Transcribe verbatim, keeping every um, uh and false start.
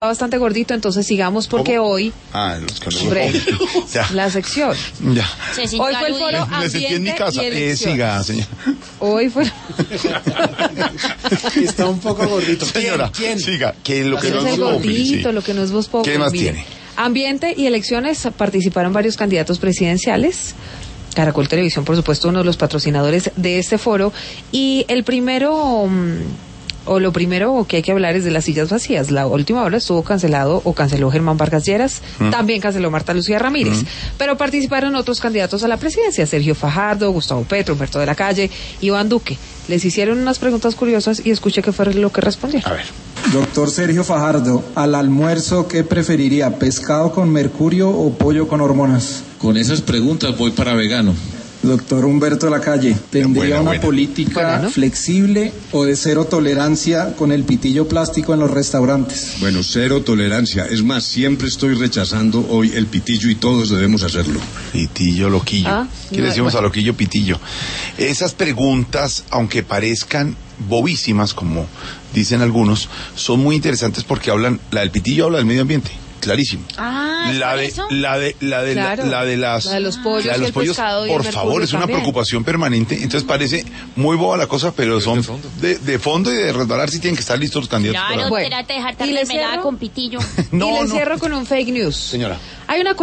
bastante gordito, entonces sigamos porque ¿Cómo? hoy Ah, los que no hombre, ya. la sección. Ya. Hoy fue el foro Me sentí en mi ambiente casa. y Eh, elecciones. siga, señora. Hoy fue Está un poco gordito. Señora, ¿Quién? siga. Que lo que Ese no es el es Voz Populi, gordito, sí. lo que no es Voz Populi. ¿Qué más Mire, tiene? Ambiente y elecciones, participaron varios candidatos presidenciales. Caracol Televisión, por supuesto, uno de los patrocinadores de este foro. Y el primero, mm, o lo primero que hay que hablar es de las sillas vacías. La última hora estuvo cancelado o canceló Germán Vargas Lleras, mm. también canceló Marta Lucía Ramírez. Mm. Pero participaron otros candidatos a la presidencia: Sergio Fajardo, Gustavo Petro, Humberto de la Calle, Iván Duque. Les hicieron unas preguntas curiosas y escuché qué fue lo que respondieron. A ver. Doctor Sergio Fajardo, al almuerzo, ¿qué preferiría? ¿Pescado con mercurio o pollo con hormonas? Con esas preguntas voy para vegano. Doctor Humberto de la Calle, ¿tendría buena, una buena. política Buena, ¿no? flexible o de cero tolerancia con el pitillo plástico en los restaurantes? Bueno, cero tolerancia. Es más, siempre estoy rechazando hoy el pitillo y todos debemos hacerlo. Pitillo, loquillo. Ah, ¿Qué no, le decimos bueno. a loquillo, pitillo? Esas preguntas, aunque parezcan bobísimas, como dicen algunos, son muy interesantes porque hablan, la del pitillo habla del medio ambiente. Clarísimo. Ah, ¿es la por de eso? la de la de Claro. la, la de las La de los pollos la de y los el pollos, pescado y el por mercurio favor, es una también. preocupación permanente. Entonces parece muy boba la cosa, pero son de, de fondo y de resbalar si tienen que estar listos los candidatos. Claro, para- Bueno, trate de dejar ¿y le mermelada cierro? con pitillo. y No, les no. cierro con un fake news. Señora. Hay una